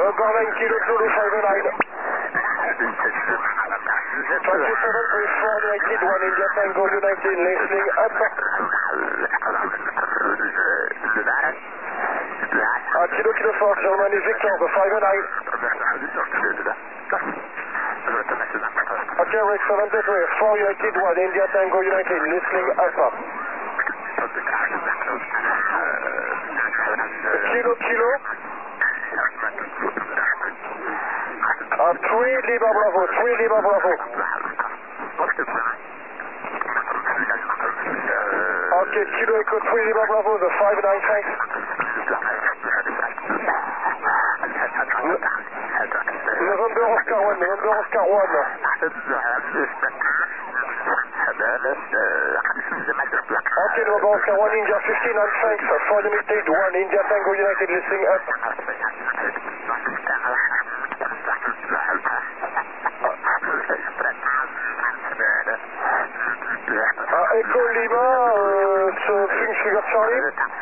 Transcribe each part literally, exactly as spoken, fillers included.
November nine Kilo Zulu five nine. twenty-seven three four United one India Tango United listening up. Uh, Kilo Kilo four Germany Victor five nine. Okay, Rick seventy-three four United one India Tango United listening up. Kilo Kilo. Uh, three Lima Bravo, three Lima Bravo. Okay, Kilo Echo three Lima Bravo, the five nine, thanks. November Oscar one, November Oscar one. Okay, November Oscar one, India fifty-nine, thanks. four United one, India Tango United listening up. Uh, Echo Lima, uh, so Fing Figure Charlie.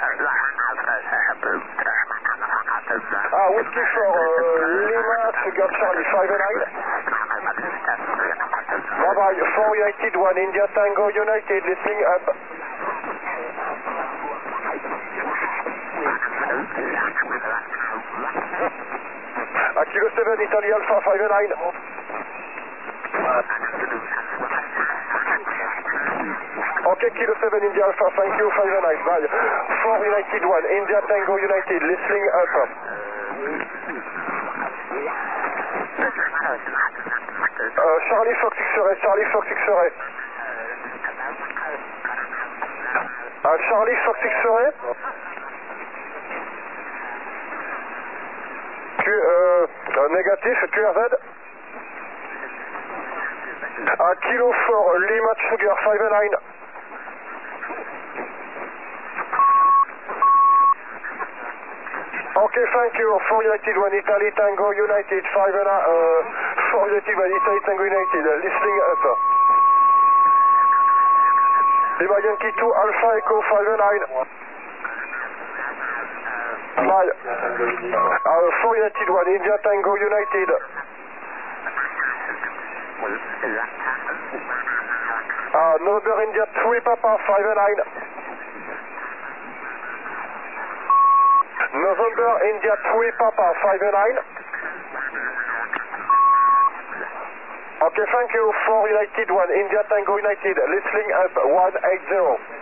Ah, Whiskey for uh, Lima, Figure Charlie five nine. Bye bye, four United one, India Tango United listening up. Uh, Kilo seven, Italy Alpha five nine. Okay, Kilo seven, India Alpha, thank you, five nine, bye. four United one, India Tango United, listening up. Uh, Charlie Fox X-ray, Charlie Fox X-ray. Uh, Charlie Fox X-ray. Q, euh, uh, négatif, Q R Z. Uh, Kilo four, Lima Sugar five nine. Okay, thank you. four United one, Italy Tango United five nine. Uh, four United one, Italy Tango United, uh, listening up. Lima Yankee two, Alpha Echo five nine. Bye. Uh, four United one, India Tango United. Uh, November India three Papa five nine. November India three Papa five nine. Okay, thank you. four United one, India Tango United, listening up one eight zero.